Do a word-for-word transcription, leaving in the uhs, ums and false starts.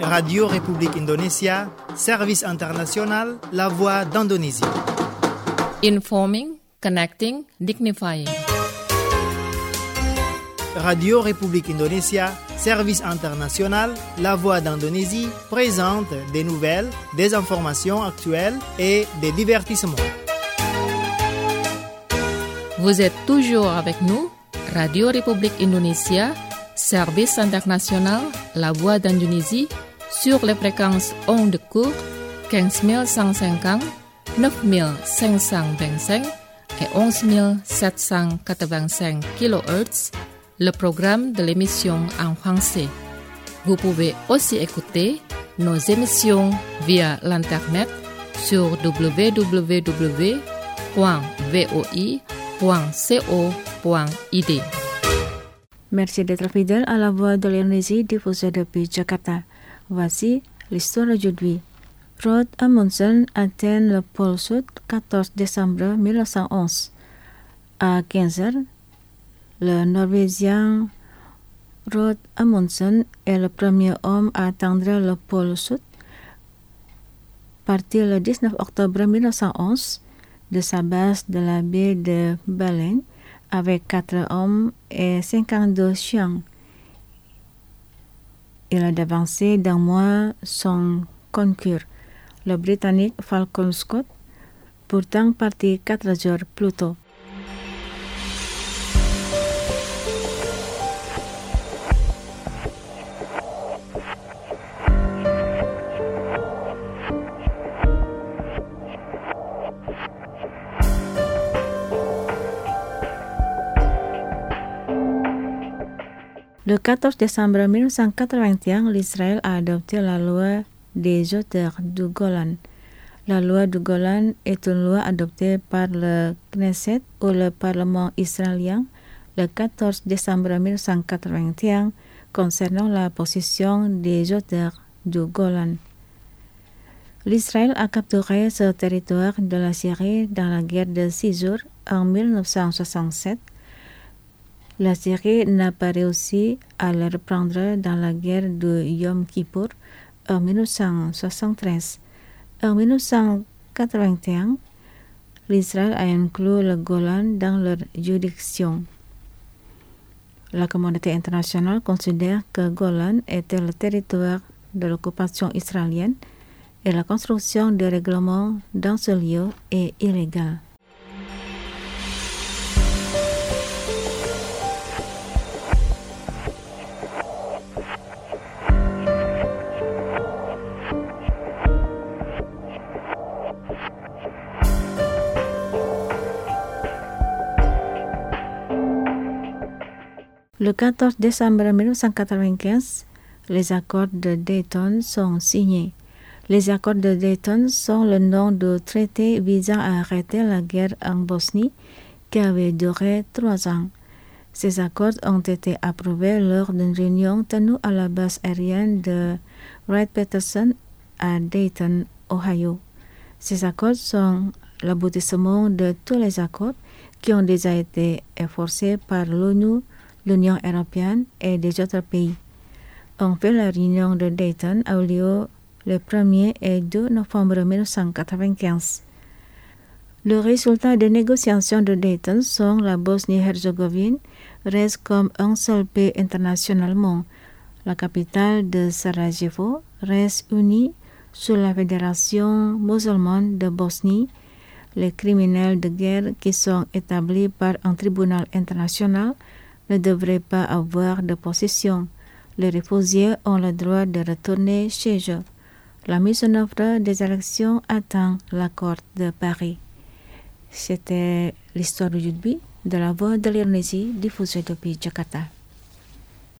Radio Republik Indonesia, Service International, La Voix d'Indonésie. Informing, connecting, dignifying. Radio Republik Indonesia, Service International, La Voix d'Indonésie présente des nouvelles, des informations actuelles et des divertissements. Vous êtes toujours avec nous, Radio Republik Indonesia, Service International, La Voix d'Indonésie, sur les fréquences ondes courtes quinze mille cent cinquante, neuf mille cinq cent vingt-cinq et onze mille sept cent quatre-vingt-cinq kilohertz, le programme de l'émission en français. Vous pouvez aussi écouter nos émissions via l'internet sur w w w point voi point co point i d. Merci d'être fidèle à la Voix de l'Indonésie diffusée depuis Jakarta. Voici l'histoire d'aujourd'hui. Roald Amundsen atteint le pôle sud quatorze décembre mille neuf cent onze. À quinze heures, le Norvégien Roald Amundsen est le premier homme à atteindre le pôle sud. Parti le dix-neuf octobre mille neuf cent onze de sa base de la baie de Baleine avec quatre hommes et cinquante-deux chiens. Il a devancé d'un mois son concurrent, le Britannique Falcon Scott, pourtant parti quatre heures plus tôt. Le quatorze décembre mille neuf cent quatre-vingt-un, l'Israël a adopté la loi des hauteurs du Golan. La loi du Golan est une loi adoptée par le Knesset ou le Parlement israélien le quatorze décembre mille neuf cent quatre-vingt-un concernant la possession des hauteurs du Golan. L'Israël a capturé ce territoire de la Syrie dans la guerre de six jours en mille neuf cent soixante-sept. La Syrie n'a pas réussi à le reprendre dans la guerre de Yom Kippour en mille neuf cent soixante-treize. En mille neuf cent quatre-vingt-un, l'Israël a inclus le Golan dans leur juridiction. La communauté internationale considère que Golan était le territoire de l'occupation israélienne et la construction de règlements dans ce lieu est illégale. Le quatorze décembre mille neuf cent quatre-vingt-quinze, les accords de Dayton sont signés. Les accords de Dayton sont le nom du traité visant à arrêter la guerre en Bosnie qui avait duré trois ans. Ces accords ont été approuvés lors d'une réunion tenue à la base aérienne de Wright-Patterson à Dayton, Ohio. Ces accords sont l'aboutissement de tous les accords qui ont déjà été efforcés par l'ONU, l'Union européenne et des autres pays. En fait, la réunion de Dayton a eu lieu le premier et deux novembre mille neuf cent quatre-vingt-quinze. Le résultat des négociations de Dayton sont la Bosnie-Herzégovine reste comme un seul pays internationalement. La capitale de Sarajevo reste unie sous la Fédération musulmane de Bosnie. Les criminels de guerre qui sont établis par un tribunal international ne devraient pas avoir de possession. Les réfugiés ont le droit de retourner chez eux. La mise en œuvre des élections attend l'accord de Paris. C'était l'histoire d'aujourd'hui de la Voix de l'Indonésie diffusée depuis Jakarta.